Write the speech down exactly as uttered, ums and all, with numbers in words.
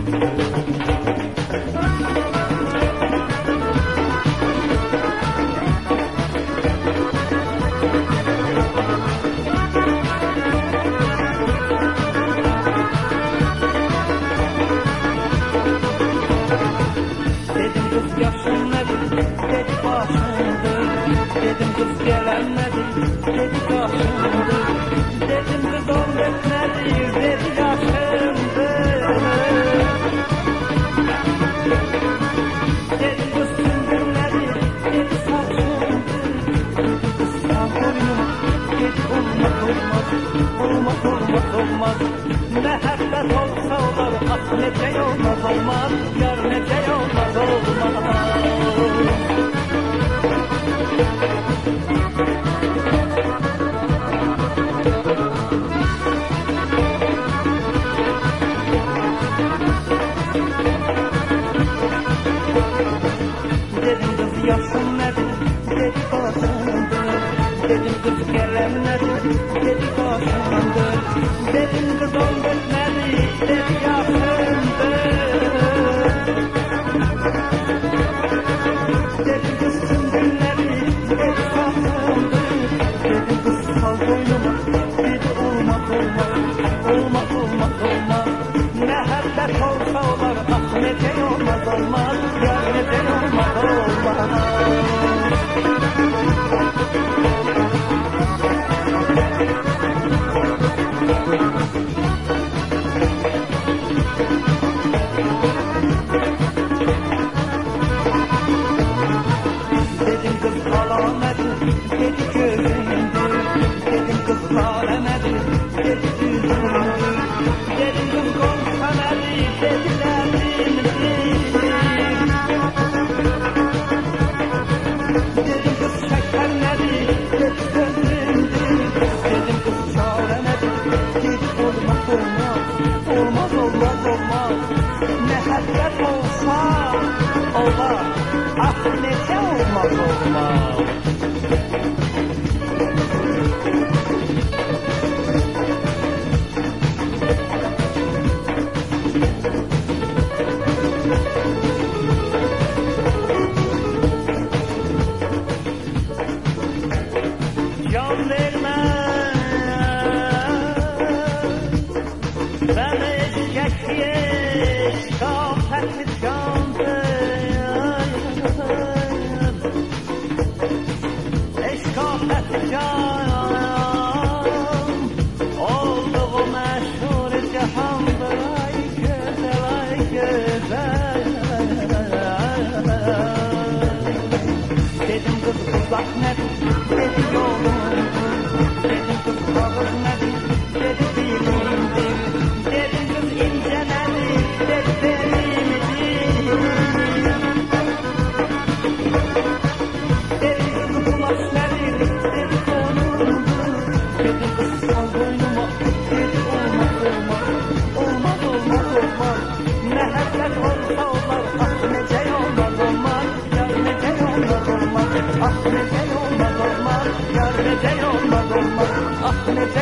Dedim kız gelemedi, dedi kaşındı. Dedim kız on etmedi, dedi yaşındı. Dedim kız sündürmedi, dedi saçındı. Kız sağırım, dedi olmaz olmaz, olmaz olmaz olmaz. Mehabbet olsa olur, ah nece olmaz olmaz, yar nece olmaz olmaz. Dedim kız yaşım nedir, dedi kaşındır. Dedim kız gelem nedir, dedi kaşındır. Dedim kız on bitmedi, dedi yaşındır. Dedim kız sündürmedi, dedi kaşındır. Dedim kız sal boynuma, dedi olmaz olmaz, olmaz olmaz olmaz. Mehabbet olsa olur, ah nece olmaz olmaz, yar nece olmaz olmaz. Dedim kız alamedir, dedi gözündür. Dedim kız alamedir, dedi yüzündür. Dedim kız konuşamadır, dedi derdimdir. Dedim kız şeker nedir, dedi sözündür. Dedim kız çare nedir, dedi olmaz olmaz, olmaz olmaz olmaz. Mehabbet olsa olar, ah nece olmaz olmaz. Can verme, ben eşekliyiz, kafetli candır. Eşkafetli can, olduğu meşhur cihandır. Ay güzel, ay güzel. Dedim kız uzak nedir, dedi yolum. Dedim kız ağır nedir, dedi dilimdir. Dedim kız ince nedir, dedi belimdir. Dedim kız kulaç nedir, dedi konumdur. Dedim kız sal boynuma, dedi olmaz olmaz, olmaz olmaz olmaz. Mehabbet olsa olur, ah nece olmaz olmaz, yar nece olmaz olmaz. Ah nece olmaz olmaz, yar nece olmaz olmaz, ah nece